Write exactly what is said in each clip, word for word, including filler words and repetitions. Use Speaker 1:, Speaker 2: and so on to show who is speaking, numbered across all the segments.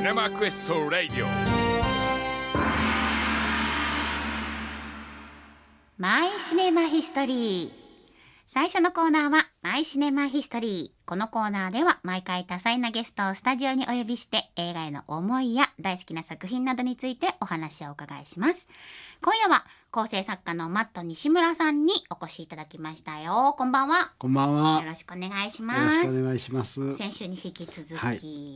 Speaker 1: Cinema Crystal Radio。
Speaker 2: マイシネマヒストリー。最初のコーナーはマイシネマヒストリー。このコーナーでは毎回多彩なゲストをスタジオにお呼びして映画への思いや大好きな作品などについてお話をお伺いします。今夜は構成作家のマット西村さんにお越しいただきましたよ。こんばんは。
Speaker 3: こんばんは。
Speaker 2: よろしくお願いします。
Speaker 3: よろしくお願いします。
Speaker 2: 先週に引き続き、
Speaker 3: はい、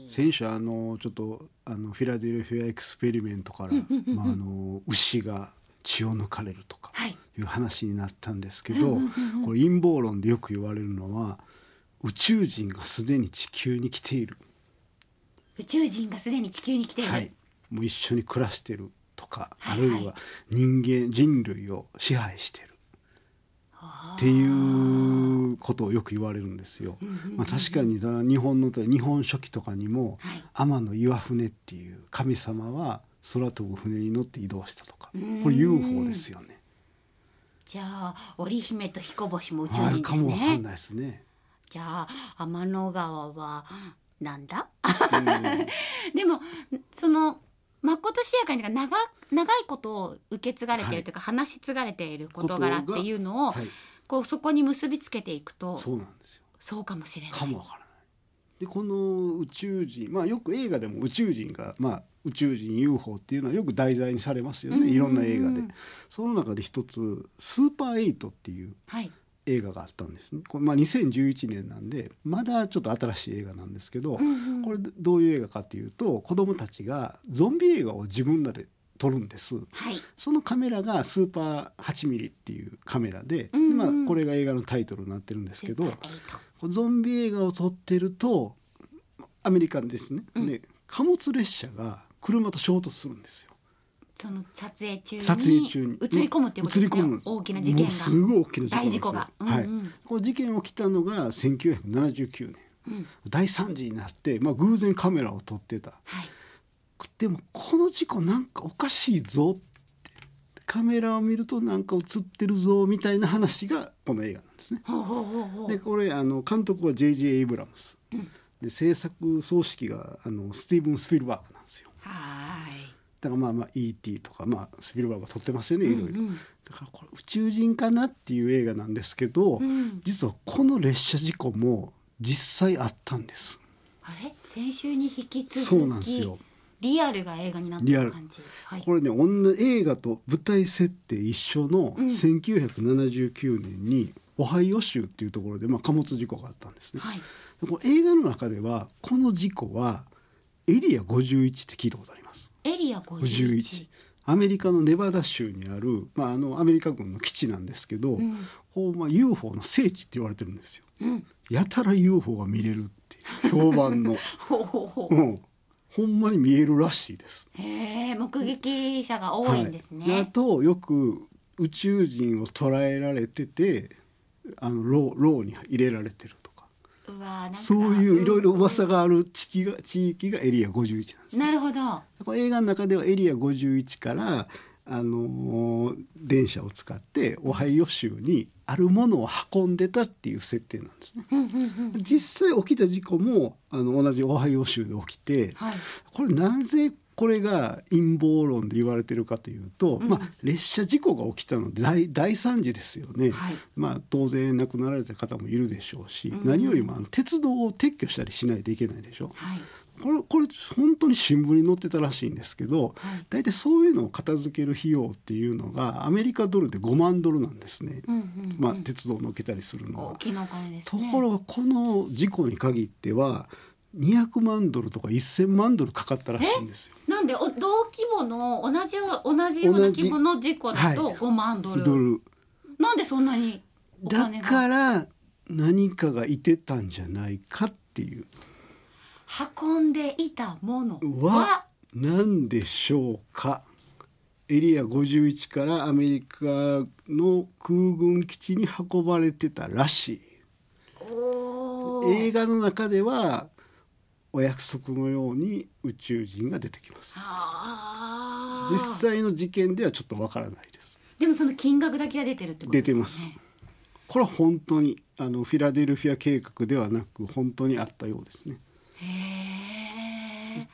Speaker 3: 先週あのちょっとあのフィラデルフィアエクスペリメントからまああの牛が血を抜かれるとかいう話になったんですけど、これ陰謀論でよく言われるのは宇宙人がすでに地球に来ている。
Speaker 2: 宇宙人がすでに地球に来ている。
Speaker 3: はい、もう一緒に暮らしているとか、はいはい、あるいは人間人類を支配しているっていうことをよく言われるんですよ。まあ、確かに日本の日本書紀とかにも、はい、天の岩船っていう神様は空飛ぶ船に乗って移動したとか、これ ユーフォー ですよね。
Speaker 2: じゃあ織姫と彦星も宇宙人ですね。
Speaker 3: かもわかんないですね。
Speaker 2: じゃあ天の川はなんだでもそのまことしやかに長、長いことを受け継がれているというか、はい、話し継がれている事柄っていうのを、はい、こうそこに結びつけていくと
Speaker 3: そうなんですよ。
Speaker 2: そうかもしれない
Speaker 3: かもわからない。でこの宇宙人、まあ、よく映画でも宇宙人が、まあ、宇宙人 ユーフォー っていうのはよく題材にされますよね、うんうんうん、いろんな映画で。その中で一つスーパーエイトっていう映画があったんですね。これまあにせんじゅういちねんなんでまだちょっと新しい映画なんですけど、うんうん、これどういう映画かっていうと子どもたちがゾンビ映画を自分らで撮るんです、はい、そのカメラがスーパーはちミリっていうカメラで、うんうん、まあ、これが映画のタイトルになってるんですけど、ゾンビ映画を撮ってるとアメリカですね、うん、で貨物列車が車と衝突するんですよ。
Speaker 2: その撮影中に
Speaker 3: 撮影中に
Speaker 2: 映り込むっていうことですね。大きな事件が、
Speaker 3: すごい大きな事故
Speaker 2: 大事故が、うんうん、
Speaker 3: はい、この事件起きたのがせんきゅうひゃくななじゅうきゅうねん、うん、大惨事になって、まあ、偶然カメラを撮ってた、はい、でもこの事故なんかおかしいぞってカメラを見るとなんか映ってるぞみたいな話がこの映画なんですね。
Speaker 2: ほうほうほうほう。
Speaker 3: でこれあの監督は ジェイジェイ エイブラムス、うん、で制作総指揮があのスティーブン・スピルバーグなんですよ。
Speaker 2: はい
Speaker 3: だからまあまあ イーティー とか、まあ、スピルバーグが撮ってますよね、いろいろ、うんうん、だからこれ宇宙人かなっていう映画なんですけど、うん、実はこの列車事故も実際あったんです。
Speaker 2: あれ先週に引き続き
Speaker 3: そうなんですよ。
Speaker 2: リアルが映画になってる感じ、はい、
Speaker 3: これね女映画と舞台設定一緒のせんきゅうひゃくななじゅうきゅうねんにオハイオ州っていうところで、まあ、貨物事故があったんですね、はい、でこの映画の中ではこの事故はエリアごじゅういちって聞いたことあります。
Speaker 2: エリアごじゅういち、
Speaker 3: アメリカのネバダ州にある、まあ、あのアメリカ軍の基地なんですけど、うん、こうまあ ユーフォー の聖地って言われてるんですよ、うん、やたら ユーフォー が見れるっていう評判の
Speaker 2: ほうほうほう、
Speaker 3: うんほんまに見えるらしいです。
Speaker 2: へえ、目撃者が多いんですね、
Speaker 3: はい、あとよく宇宙人を捉えられててあのロー、ローに入れられてるとか、
Speaker 2: うわなんか
Speaker 3: そういういろいろ噂がある地域が、地域がエリアごじゅういちなんです、ね、
Speaker 2: なるほど。
Speaker 3: 映画の中ではエリアごじゅういちからあのー、電車を使ってオハイオ州にあるものを運んでたっていう設定なんですね実際起きた事故もあの同じオハイオ州で起きて、はい、これなぜこれが陰謀論で言われてるかというと、うんまあ、列車事故が起きたので 大, 大惨事ですよね、はいまあ、当然亡くなられた方もいるでしょうし、うん、何よりもあの鉄道を撤去したりしないといけないでしょ、はいこれ、これ本当に新聞に載ってたらしいんですけど、はい、大体そういうのを片付ける費用っていうのがアメリカドルでごまんドルなんですね、うんうんうんまあ、鉄道を乗っけたりするのは
Speaker 2: 大きなお金です
Speaker 3: ね。ところがこの事故に限ってはにひゃくまんドルとかせんまんドルかかったらしいんですよ。
Speaker 2: なんで同規模の同じ同じような規模の事故だとごまんドル、はい、ドルなんでそんなにお金が
Speaker 3: だから何かがいてたんじゃないかっていう
Speaker 2: 運んでいたものは
Speaker 3: は何でしょうか。エリアごじゅういちからアメリカの空軍基地に運ばれてたらしい。
Speaker 2: お
Speaker 3: 映画の中ではお約束のように宇宙人が出てきます。
Speaker 2: あ
Speaker 3: 実際の事件ではちょっとわからないです。
Speaker 2: でもその金額だけは出てるってことですよね。
Speaker 3: 出てます。これは本当にあのフィラデルフィア計画ではなく本当にあったようですね。
Speaker 2: へ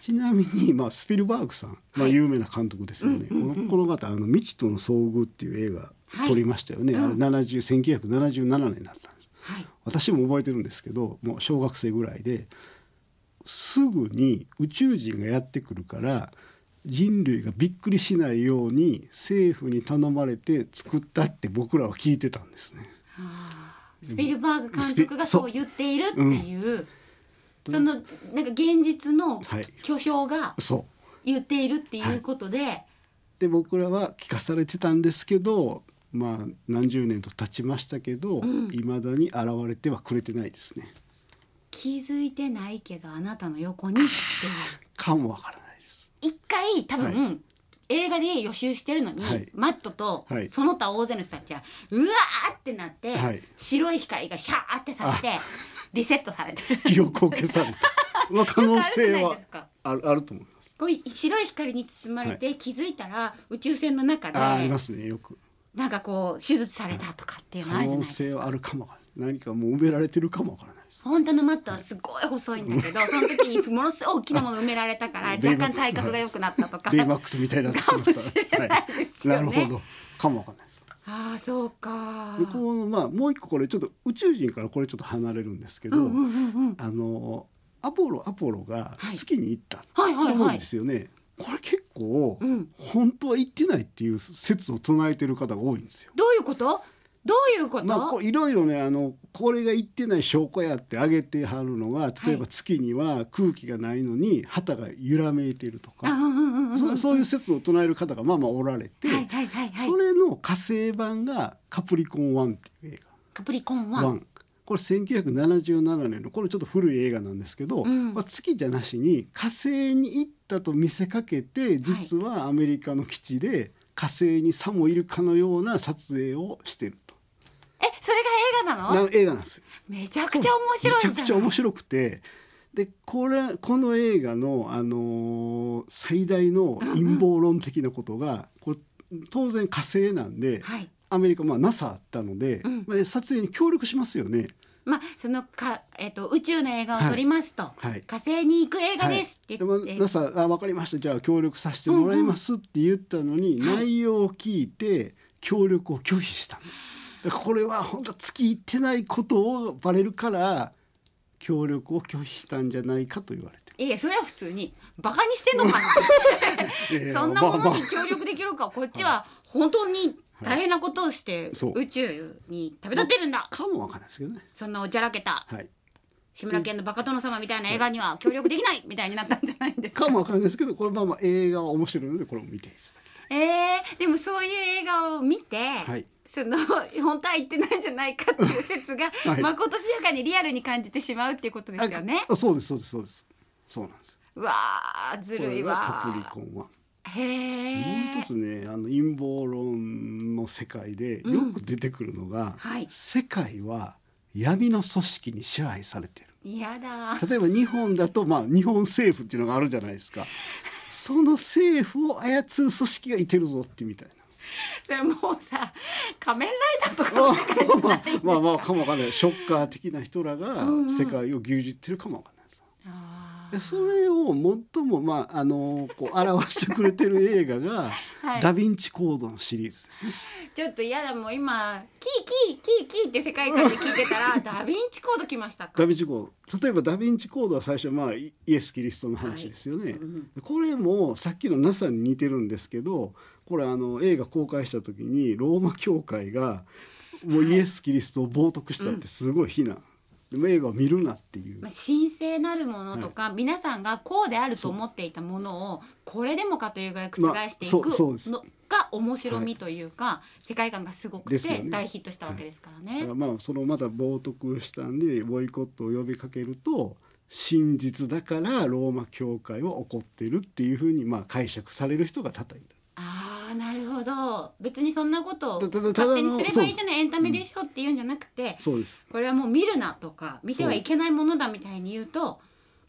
Speaker 3: ちなみに、まあ、スピルバーグさん、まあ、有名な監督ですよね、
Speaker 2: うんうんうん、
Speaker 3: このこの方あの未知との遭遇っていう映画撮りましたよね、
Speaker 2: はい、
Speaker 3: あれななじゅうせんきゅうひゃくななじゅうななねんだったんです、
Speaker 2: はい、
Speaker 3: 私も覚えてるんですけどもう小学生ぐらいですぐに宇宙人がやってくるから人類がびっくりしないように政府に頼まれて作ったって僕らは聞いてたんですね。
Speaker 2: スピルバーグ監督がそう言っているっていう、うん、そのなんか現実の巨匠が言っているっていうことで、はいはい、
Speaker 3: で僕らは聞かされてたんですけど、まあ何十年と経ちましたけど、いま、うん、だに現れてはくれてないですね。
Speaker 2: 気づいてないけどあなたの横にっていう
Speaker 3: かもわからないです。
Speaker 2: 一回多分、はい、映画で予習してるのに、はい、マットとその他大勢の人たちはうわーってなって、はい、白い光がシャーってさしてリセットされてる
Speaker 3: 記憶を消されてまあ可能性はある、あると思います。
Speaker 2: こう白い光に包まれて、はい、気づいたら宇宙船の中で
Speaker 3: あ, ありますねよく
Speaker 2: なんかこう手術されたとかっていうのあるじゃないですか。
Speaker 3: 可能性はあるかもわからない。何かもう埋められてるかもわからないです。
Speaker 2: 本当のマットはすごい細いんだけど、はい、その時にものすごい大きなもの埋められたから若干体格が良くなったとか
Speaker 3: ベイマックスみたいになって
Speaker 2: かもしれないですよね、
Speaker 3: はい、なるほどかもわからないです。
Speaker 2: ああそうか。
Speaker 3: でこの、まあ、もう一個これちょっと宇宙人からこれちょっと離れるんですけど、うんうんうんうん、あのアポロアポロが月に行ったってことですよね、はいはいはいはい、これ結構、うん、本当は行ってないっていう説を唱えてる方が多いんですよ。
Speaker 2: どういうこと？どういうこと？
Speaker 3: まあ、いろいろねあのこれが行ってない証拠やって挙げてはるのが例えば月には空気がないのに旗が揺らめいているとか、そそういう説を唱える方がまあまあおられて、はいはいはいはい、それの火星版がカプリコンワンっていう映画。
Speaker 2: カプリコンワン
Speaker 3: これせんきゅうひゃくななじゅうななねんのこれちょっと古い映画なんですけど、うんまあ、月じゃなしに火星に行ったと見せかけて実はアメリカの基地で火星にさもいるかのような撮影をしてると。
Speaker 2: えそれが映画なの？
Speaker 3: な映画なんですよ。
Speaker 2: めちゃくちゃ面白いじゃん。
Speaker 3: めちゃくちゃ面白くてでこれこの映画の、あのー、最大の陰謀論的なことが、うんうん、これ当然火星なんで、はい、アメリカ、まあ、ナサ あったので、うんまあ、撮影に協力しますよね。
Speaker 2: まあそのかえー、と宇宙の映画を撮りますと、はいはい、火星に行く映画ですって言って、はい、
Speaker 3: ナサ あ分かりましたじゃあ協力させてもらいますって言ったのに、うんうん、内容を聞いて協力を拒否したんです。これは本当月行ってないことをバレるから協力を拒否したんじゃないかと言われてる。
Speaker 2: いやそれは普通にバカにしてんのかなそんなものに協力できるか、まあまあ、こっちは本当に大変なことをして宇宙に旅立ってるんだ、
Speaker 3: かもわかんないですけどね。
Speaker 2: そんなおちゃらけた、はい、志村けんのバカ殿様みたいな映画には協力できないみたいになったんじゃないんですか。
Speaker 3: かもわかんないですけどこれまあまあ映画は面白いのでこれを見ていただきたい。
Speaker 2: えー、でもそういう映画を見て、はい、その本当は言ってないんじゃないかっていう説が、はい、まことしやかにリアルに感じてしまうっていうことですよね。
Speaker 3: あそうですそうですそうですそうなんです。
Speaker 2: うわーずるいわ。
Speaker 3: カプリコンは
Speaker 2: へー。
Speaker 3: もう一つねあの陰謀論の世界でよく出てくるのが、うんはい、世界は闇の組織に支配されてる。
Speaker 2: やだ。
Speaker 3: 例えば日本だと、まあ、日本政府っていうのがあるじゃないですかその政府を操る組織がいてるぞってみたいな。
Speaker 2: それもうさ仮面ライダーとかの世界じゃないですか。
Speaker 3: まあまあかもわかんない。ショッカー的な人らが世界を牛耳ってるかもわかんないです、うんうん、それを最も、まあ、あのこう表してくれてる映画が、はい、ダヴィンチコードのシリーズですね。
Speaker 2: ちょっと嫌だもう今キーキーキーキーって世界観で聞いてたらダヴィンチコード来ましたか。
Speaker 3: ダヴィンチコード例えばダヴィンチコードは最初、まあ、イエス・キリストの話ですよね、はいうん、これもさっきの ナサ に似てるんですけどこれあの映画公開した時にローマ教会がもうイエス・キリストを冒涜したってすごい非難、はいうん、でも映画を見るなっていう、
Speaker 2: まあ、神聖なるものとか、はい、皆さんがこうであると思っていたものをこれでもかというぐらい覆していくのが面白みというか、はい、世界観がすごくて大ヒットしたわけですからね、はい、だから
Speaker 3: まあそのまた冒涜したんでボイコットを呼びかけると真実だからローマ教会は怒ってるっていうふうにまあ解釈される人が多々いる。
Speaker 2: ああなるほど。別にそんなことを勝手にすればいいじゃないエンタメでしょっていうんじゃなくて、
Speaker 3: そうです。
Speaker 2: これはもう見るなとか見てはいけないものだみたいに言うと、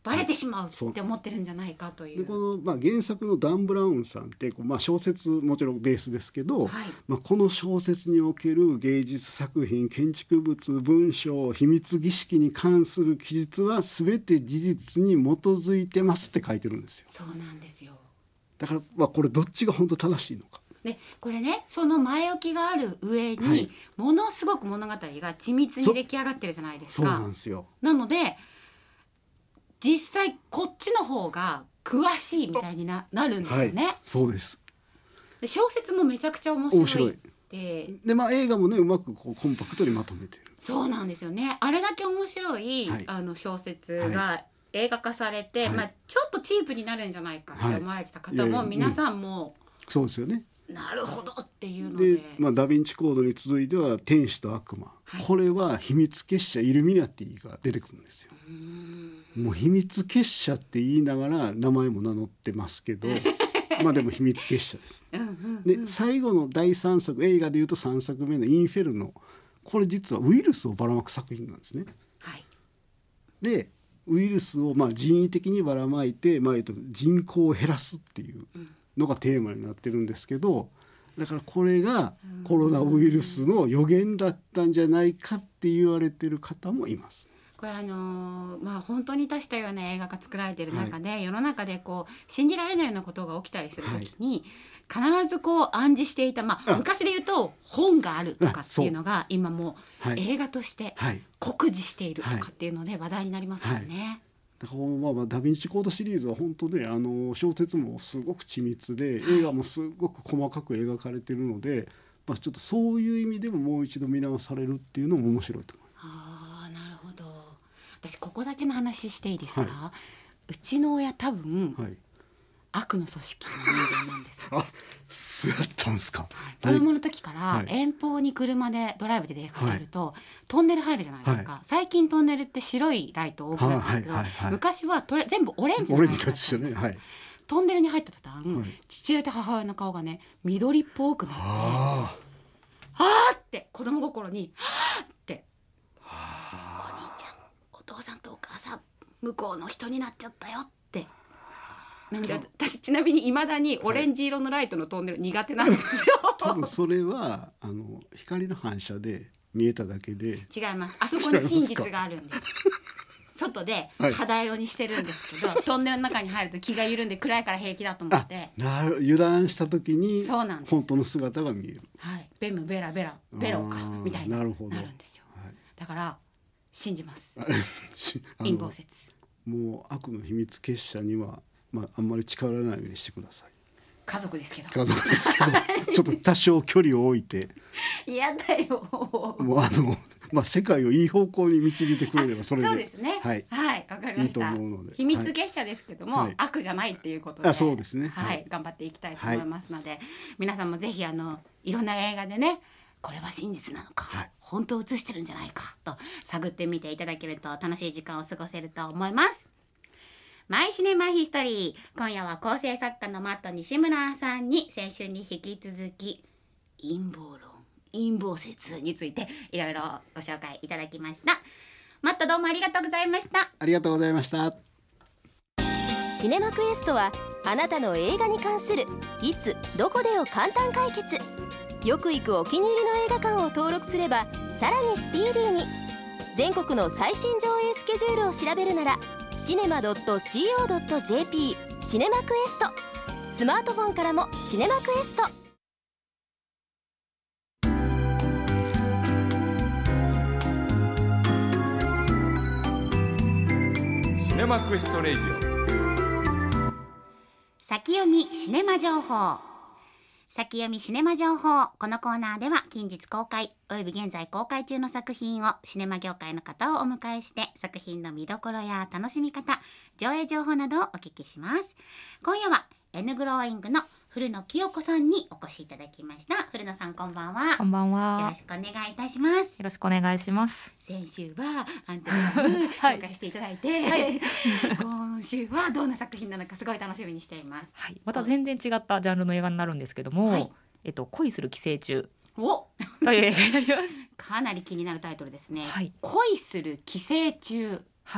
Speaker 2: バレてしまうって思ってるんじゃないかという。
Speaker 3: でこの、まあ、原作のダン・ブラウンさんってこう、まあ、小説もちろんベースですけど、
Speaker 2: はい、
Speaker 3: まあ、この小説における芸術作品、建築物、文章、秘密儀式に関する記述は全て事実に基づいてますって書いてるんですよ。
Speaker 2: そうなんですよ。
Speaker 3: だから、まあ、これどっちが本当正しいのか。
Speaker 2: でこれね、その前置きがある上に、はい、ものすごく物語が緻密に出来上がってるじゃないですか。
Speaker 3: そうなんですよ。
Speaker 2: なので実際こっちの方が詳しいみたいに な, なるんですよね、はい、
Speaker 3: そうです。
Speaker 2: で小説もめちゃくちゃ面白いで
Speaker 3: で、まあ、映画もねうまくこうコンパクトにまとめてる。
Speaker 2: そうなんですよね。あれだけ面白い、はい、あの小説が映画化されて、はい、まあ、ちょっとチープになるんじゃないかって思われてた方も、はい、いやいや皆さんも、
Speaker 3: うん、そうですよね。
Speaker 2: なるほどっていうので、
Speaker 3: で、まあ、ダヴィンチコードに続いては天使と悪魔、はい、これは秘密結社イルミナティが出てくるんですよ。うーん、もう秘密結社って言いながら名前も名乗ってますけどまあでも秘密結社です。うんうんうん、で最後のだいさんさく、映画でいうとさんさくめのインフェルノ、これ実はウイルスをばらまく作品なんですね。はい、でウイルスをまあ人為的にばらまいて、まあ、人口を減らすっていうのがテーマになってるんですけど、だからこれがコロナウイルスの予言だったんじゃないかって言われてる方もいます。
Speaker 2: これあのーまあ、本当に多種多様な映画が作られている中で、はい、世の中でこう信じられないようなことが起きたりするときに、はい、必ずこう暗示していた、まあ、昔で言うと本があるとかっていうのが今もう映画として酷似しているとかっていうので話題になりますよね。はいはい、
Speaker 3: だからまあまあダヴィンチコードシリーズは本当ね、あの小説もすごく緻密で映画もすごく細かく描かれているので、まあ、ちょっとそういう意味でももう一度見直されるっていうのも面白いと思います。
Speaker 2: あー、なるほど。私ここだけの話していいですか。はい、うちの親多分、はい、悪の組織の人間なんですよ。あ、
Speaker 3: そうやったんですか。
Speaker 2: はい、子供の時から遠方に車でドライブで出かけると、はい、トンネル入るじゃないですか。はい、最近トンネルって白いライト多くなるんですけど、はいはいはい、昔はとれ全部オレンジのライトだったんですよね。はい、トンネルに入った途端、はい、父親と母親の顔がね緑っぽくなって、あーって子供心にはーってお兄ちゃんお父さんとお母さん向こうの人になっちゃったよって。なので私ちなみに未だにオレンジ色のライトのトンネル苦手なんですよ。
Speaker 3: はい、多分それはあの光の反射で見えただけで。
Speaker 2: 違います。あそこに真実があるんです。外で肌色にしてるんですけど、はい、トンネルの中に入ると気が緩んで暗いから平気だと思って
Speaker 3: なる油断した時に本当の姿が見える。
Speaker 2: はい、ベムベラベラベロかみたいになるんですよ。はい、だから信じます。陰謀説。
Speaker 3: もう悪の秘密結社にはまあ、あんまり近寄らないようにしてください。
Speaker 2: 家族ですけど
Speaker 3: 家族ですけどちょっと多少距離を置いて
Speaker 2: 嫌だよ
Speaker 3: もうあの、まあ、世界をいい方向に導いてくれればそれで
Speaker 2: そうですね。はい、はい、わかりました。いいと思うので秘密結社ですけども、はい、悪じゃないっていうことで、
Speaker 3: あ、そうですね、
Speaker 2: はいはい、頑張っていきたいと思いますので、はい、皆さんもぜひあのいろんな映画でねこれは真実なのか、はい、本当を映してるんじゃないかと探ってみていただけると楽しい時間を過ごせると思います。マイシネマヒストリー、今夜は構成作家のマット西村さんに先週に引き続き陰謀論陰謀説についていろいろご紹介いただきました。マットどうもありがとうございました。
Speaker 3: ありがとうございました。
Speaker 1: シネマクエストはあなたの映画に関するいつどこでを簡単解決。よく行くお気に入りの映画館を登録すればさらにスピーディーに。全国の最新上映スケジュールを調べるならシネマ ドット シーオー ドット ジェーピー シネマクエスト。スマートフォンからもシネマクエスト。
Speaker 4: シネマクエストレディオ
Speaker 2: 先読みシネマ情報。先読みシネマ情報。このコーナーでは近日公開および現在公開中の作品をシネマ業界の方をお迎えして作品の見どころや楽しみ方、上映情報などをお聞きします。今夜は N グローイングの古野清子さんにお越しいただきました。古野さんこんばんは。
Speaker 5: こんばんは。
Speaker 2: よろしくお願いいたします。よ
Speaker 5: ろしくお願いします。
Speaker 2: 先週はアンテナム紹介していただいて、はい、今週はどんな作品なのかすごい楽しみにしています。
Speaker 5: はい、また全然違ったジャンルの映画になるんですけども、はい、えっと、恋する寄生虫
Speaker 2: お
Speaker 5: という映画になります。
Speaker 2: かなり気になるタイトルですね。はい、恋する寄生虫。
Speaker 5: はい、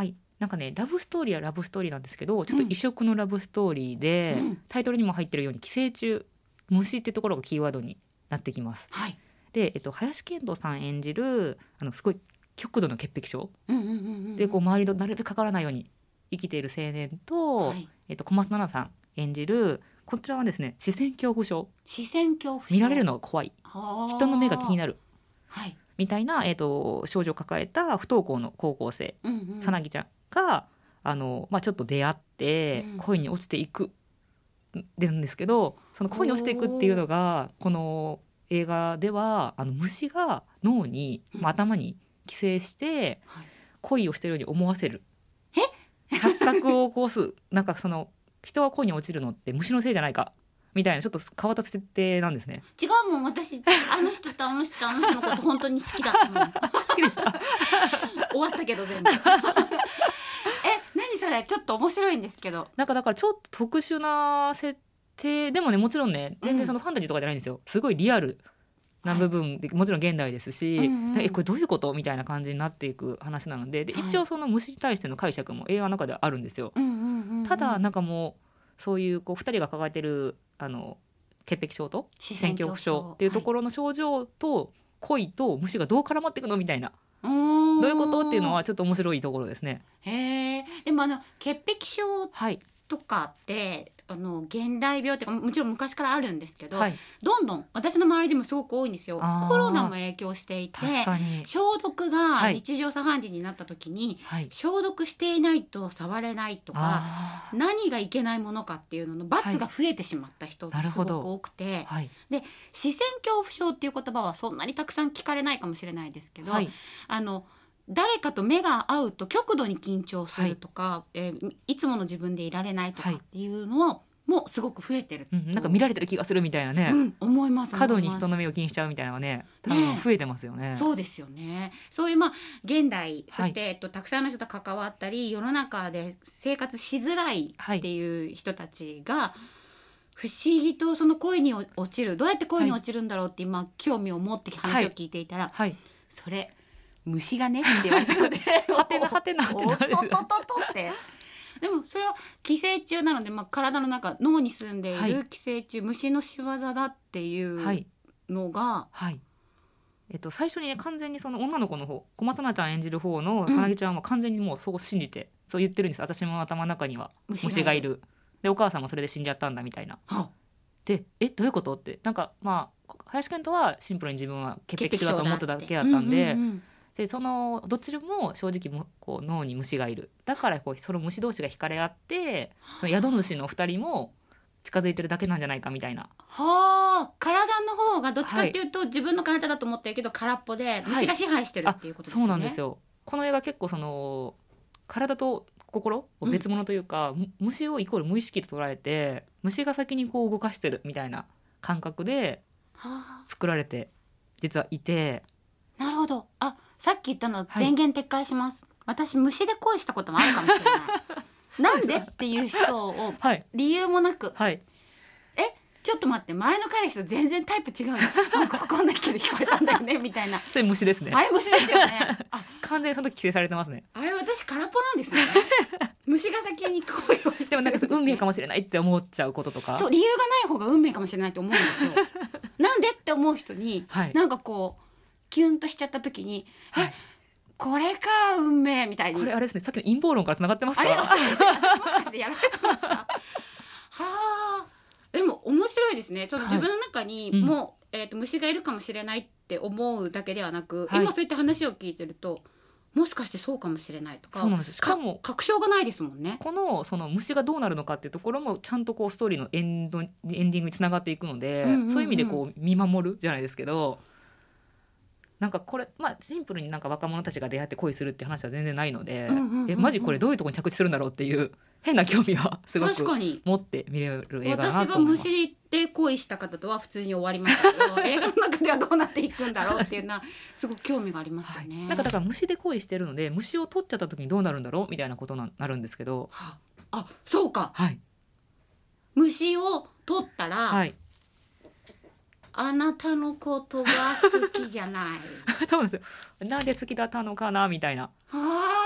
Speaker 5: なんかねラブストーリーはラブストーリーなんですけど、ちょっと異色のラブストーリーで、うん、タイトルにも入ってるように寄生虫、虫ってところがキーワードになってきます、
Speaker 2: はい、
Speaker 5: で、えっと、林遣都さん演じるあのすごい極度の潔癖症、うんうんうんうん、でこう周りとなるべくかからないように生きている青年と、はい、えっと、小松菜奈さん演じるこちらはですね視線恐怖症、
Speaker 2: 視線恐怖症、
Speaker 5: 見られるのが怖い、人の目が気になる、
Speaker 2: はい、
Speaker 5: みたいな、えー、と症状を抱えた不登校の高校生、うんうん、さなぎちゃんがあの、まあ、ちょっと出会って恋に落ちていくんですけど、その恋に落ちていくっていうのがこの映画ではあの虫が脳に、まあ、頭に寄生して恋をしているように思わせる、
Speaker 2: え
Speaker 5: 錯覚を起こすなんかその人が恋に落ちるのって虫のせいじゃないかみたいなちょっと変わった設定なんですね。
Speaker 2: 違うもん、私あの人とあの人とあの人のこと本当に好きだったもん
Speaker 5: 好きでした
Speaker 2: 終わったけど全部え、何それ、ちょっと面白いんですけど、
Speaker 5: なんかだからちょっと特殊な設定でもね、もちろんね全然そのファンタジーとかじゃないんですよ、すごいリアルな部分で、はい、もちろん現代ですし、うんうん、えこれどういうことみたいな感じになっていく話なの で, で一応その虫に対しての解釈も映画の中ではあるんですよ、うんうんうんうん、ただなんかもうそういうこうふたりが抱えてるあの潔癖症と視線恐怖症っていうところの症状と恋と虫がどう絡まっていくのみたいな、どういうことっていうのはちょっと面白いところですね。
Speaker 2: へー、でもあの潔癖症とかって、はい、あの現代病っていうかもちろん昔からあるんですけど、はい、どんどん私の周りでもすごく多いんですよ。コロナも影響していて、消毒が日常茶飯事になった時に、はい、消毒していないと触れないとか、何がいけないものかっていうのの罰が増えてしまった人がすごく多くて、はい、で視線恐怖症っていう言葉はそんなにたくさん聞かれないかもしれないですけど、はい、あの誰かと目が合うと極度に緊張するとか、はいえー、いつもの自分でいられないとかっていうのはもうすごく増えてる、
Speaker 5: うん、なんか見られてる気がするみたいなね、
Speaker 2: うん、思います
Speaker 5: 過度に人の目を気にしちゃうみたいなのはね多分増えてますよ ね,
Speaker 2: ねそうですよね。そういうまあ現代そして、はいえっと、たくさんの人と関わったり世の中で生活しづらいっていう人たちが、はい不思議とその恋に落ちるどうやって恋に落ちるんだろうって今、はい、興味を持って話を聞いていたら、はいはい、それ虫がねって言われたので
Speaker 5: はてなはてなってなるんですよ。
Speaker 2: ってでもそれは寄生虫なので、まあ、体の中脳に住んでいる寄生虫、はい、虫の仕業だっていうのが、はいはい
Speaker 5: えっと、最初にね完全にその女の子の方小松菜奈ちゃん演じる方のさなぎちゃんは完全にもうそう信じて、うん、そう言ってるんです。私も頭の中には虫がいるでお母さんもそれで死んじゃったんだみたいな。でえどういうことってなんかまあ林遣都はシンプルに自分は潔癖症だと思っただけだったんで、うんうんうん、でそのどっちでも正直もこう脳に虫がいるだからこうその虫同士が惹かれ合ってその宿主のふたりも近づいてるだけなんじゃないかみたいな。
Speaker 2: はあ、体の方がどっちかっていうと、はい、自分の体だと思ってるけど空っぽで虫が支配してるっていうことですよね、
Speaker 5: はい、そうなんですよ。この映画結構その体と心を別物というか、うん、虫をイコール無意識と捉えて虫が先にこう動かしてるみたいな感覚で作られて実はいて、
Speaker 2: なるほど。あ、さっき言ったの全言撤回します、はい、私虫で恋したこともあるかもしれないなんでっていう人を理由もなく、はい、えちょっと待って前の彼氏と全然タイプ違うのなんか分かんないけど惹かれたんだよねみたいな
Speaker 5: それ虫ですね。
Speaker 2: あれ虫ですよねあ
Speaker 5: 完全にその時規制されてますね。
Speaker 2: あれ私空っぽなんですね虫が先に恋をして、ね、
Speaker 5: でもなんか運命かもしれないって思っちゃうこととか、
Speaker 2: そう理由がない方が運命かもしれないと思うんですよなんでって思う人に、はい、なんかこうキュンとしちゃった時に、はい、えこれか運命みたいに。
Speaker 5: これあれですね、さっきの陰謀論からつながってますか。
Speaker 2: あれもしかしてやられてますかはあ、でも面白いですね。その自分の中にも、はいうんえー、と虫がいるかもしれないって思うだけではなく、はい、今そういった話を聞いてるともしかしてそうかもしれないとか、
Speaker 5: そうなんですよ。しかも
Speaker 2: 確証がないですもんね。
Speaker 5: このその虫がどうなるのかっていうところもちゃんとこうストーリーのエンドエンディングにつながっていくので、うんうんうん、そういう意味でこう見守るじゃないですけど、なんかこれ、まあ、シンプルになんか若者たちが出会って恋するって話は全然ないので、うんうんうんうん、えマジこれどういうところに着地するんだろうっていう変な興味はすごく持って見れる映画だなと思います。
Speaker 2: 私が虫で恋した方とは普通に終わりましたけど映画の中ではどうなっていくんだろうっていうのはすごく興味がありますよね、はい、
Speaker 5: なんかだから虫で恋してるので虫を取っちゃった時にどうなるんだろうみたいなことになるんですけど、
Speaker 2: はあ、あそうか、
Speaker 5: はい、
Speaker 2: 虫を取ったら、はいあなたのことが好きじゃない
Speaker 5: そうなんですよ。なんで好きだったのかなみたいな。
Speaker 2: あ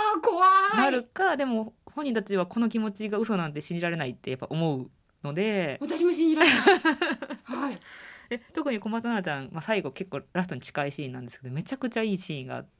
Speaker 2: ー怖い
Speaker 5: なるか、でも本人たちはこの気持ちが嘘なんて信じられないってやっぱ思うので、
Speaker 2: 私も信じられないはい
Speaker 5: で特に小松菜奈ちゃん、まあ、最後結構ラストに近いシーンなんですけど、めちゃくちゃいいシーンがあって、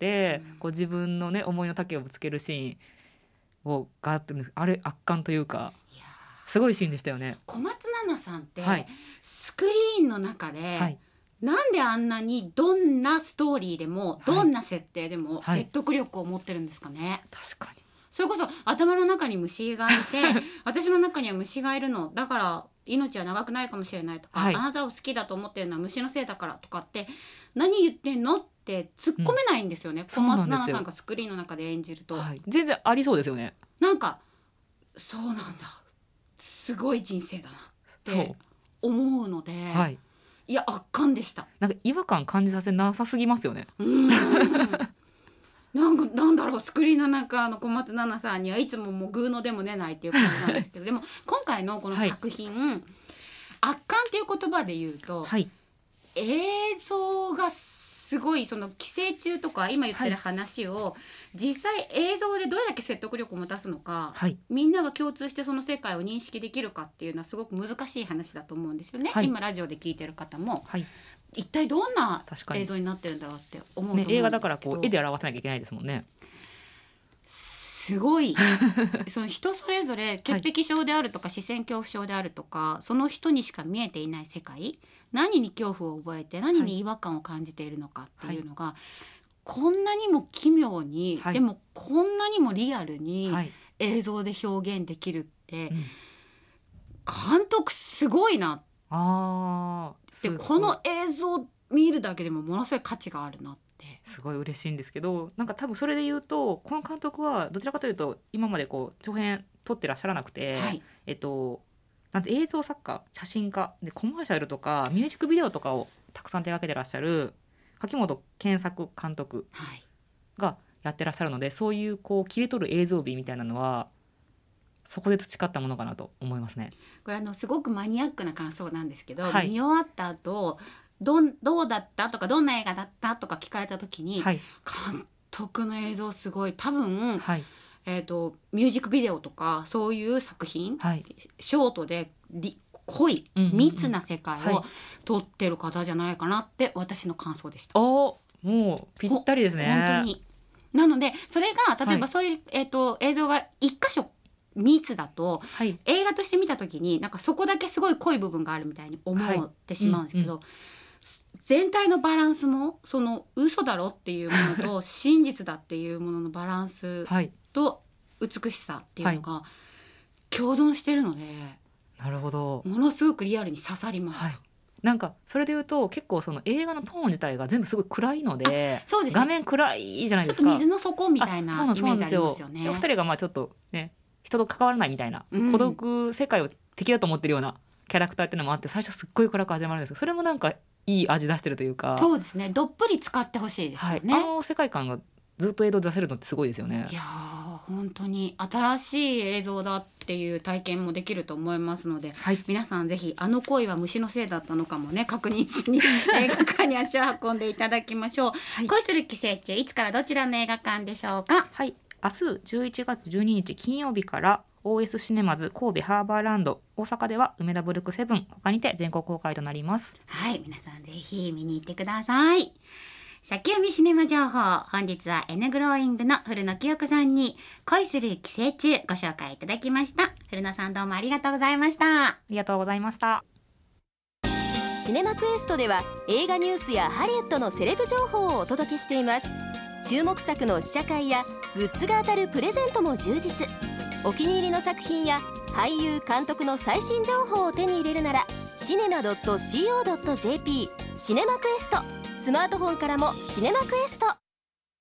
Speaker 5: うん、こう自分のね思いの丈をぶつけるシーンをがあって、あれ圧巻というかすごいシーンでしたよね。
Speaker 2: 小松菜奈さんって、はい、スクリーンの中で、はい、なんであんなにどんなストーリーでも、はい、どんな設定でも説得力を持ってるんですかね、
Speaker 5: はい、確かに。
Speaker 2: それこそ頭の中に虫がいて私の中には虫がいるのだから命は長くないかもしれないとか、はい、あなたを好きだと思ってるのは虫のせいだからとかって何言ってんのって突っ込めないんですよね、うん、小松菜奈さんがスクリーンの中で演じると、
Speaker 5: はい、全然ありそうですよね。
Speaker 2: なんかそうなんだ、すごい人生だなって思うので、はい、いや圧巻でした。
Speaker 5: なんか違和感感じさせなさすぎますよね。
Speaker 2: うんなんかなんだろう、スクリーンの中の小松菜奈さんにはいつももうグーのでも出ないっていう感じなんですけどでも今回のこの作品、はい、圧巻っていう言葉で言うと、はい、映像がすごい、その寄生虫とか今言ってる話を、はい、実際映像でどれだけ説得力を持たすのか、はい、みんなが共通してその世界を認識できるかっていうのはすごく難しい話だと思うんですよね、はい、今ラジオで聞いてる方も、はい、一体どんな映像になってるんだろうって思うと思うんですけど、ね、
Speaker 5: 映画だからこう絵で表さなきゃいけないですもんね。
Speaker 2: すごいその人それぞれ潔癖症であるとか、はい、視線恐怖症であるとか、その人にしか見えていない世界、何に恐怖を覚えて何に違和感を感じているのかっていうのが、はい、こんなにも奇妙に、はい、でもこんなにもリアルに映像で表現できるって、はい、監督すごいな、あでこの映像見るだけでもものすごい価値があるなって
Speaker 5: すごい嬉しいんですけど、なんか多分それで言うとこの監督はどちらかというと今までこう長編撮ってらっしゃらなくて、はい、えっとなんて映像作家、写真家でコマーシャルとかミュージックビデオとかをたくさん手掛けてらっしゃる柿本健作監督がやってらっしゃるので、はい、そういうこう切り取る映像美みたいなのはそこで培ったものかなと思いますね。
Speaker 2: これあのすごくマニアックな感想なんですけど、はい、見終わった後ど, どうだったとかどんな映画だったとか聞かれた時に、はい、監督の映像すごい多分、はいえー、とミュージックビデオとかそういう作品、はい、ショートで濃い密な世界を撮ってる方じゃないかなって私の感想でした。
Speaker 5: おもうぴったりですね。
Speaker 2: 本当になのでそれが例えばそういう、はいえー、と映像が一箇所密だと、はい、映画として見た時になんかそこだけすごい濃い部分があるみたいに思ってしまうんですけど、はいうんうん全体のバランスもその嘘だろっていうものと真実だっていうもののバランスと美しさっていうのが共存してるので、
Speaker 5: なるほど、
Speaker 2: ものすごくリアルに刺さりました、はい、
Speaker 5: なんかそれでいうと結構その映画のトーン自体が全部すごい暗いの で, そうです、ね、画面暗いじゃないですか。
Speaker 2: ちょっと水の底みたいなイメージありますよね。
Speaker 5: お二人がまあちょっとね人と関わらないみたいな、うん、孤独世界を敵だと思ってるようなキャラクターっていうのもあって、最初すっごい暗く始まるんですけど、それもなんかいい味出してるというか。
Speaker 2: そうですね、どっぷり使ってほしいですよね、
Speaker 5: はい、あの世界観がずっと映像で出せるのってすごいですよね。
Speaker 2: いや本当に新しい映像だっていう体験もできると思いますので、はい、皆さんぜひあの恋は虫のせいだったのかもね確認しに映画館に足を運んでいただきましょう、はい、恋する寄生虫、いつからどちらの映画館でしょうか。
Speaker 5: はい、明日じゅういちがつじゅうににち金曜日から オーエス シネマズ神戸ハーバーランド、大阪では梅田ブルクセブン、他にて全国公開となります。
Speaker 2: はい、皆さんぜひ見に行ってください。先読みシネマ情報、本日は N グローイングの古野清子さんに恋する寄生虫ご紹介いただきました。古野さんどうもありがとうございました。
Speaker 5: ありがとうございました。
Speaker 1: シネマクエストでは映画ニュースやハリウッドのセレブ情報をお届けしています。注目作の試写会やグッズが当たるプレゼントも充実。お気に入りの作品や俳優監督の最新情報を手に入れるならシネマ ドット シーオー ドット ジェーピー シネマクエスト、スマートフォンからもシネマクエスト。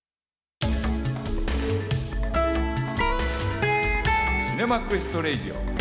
Speaker 4: シネマクエストレイディオ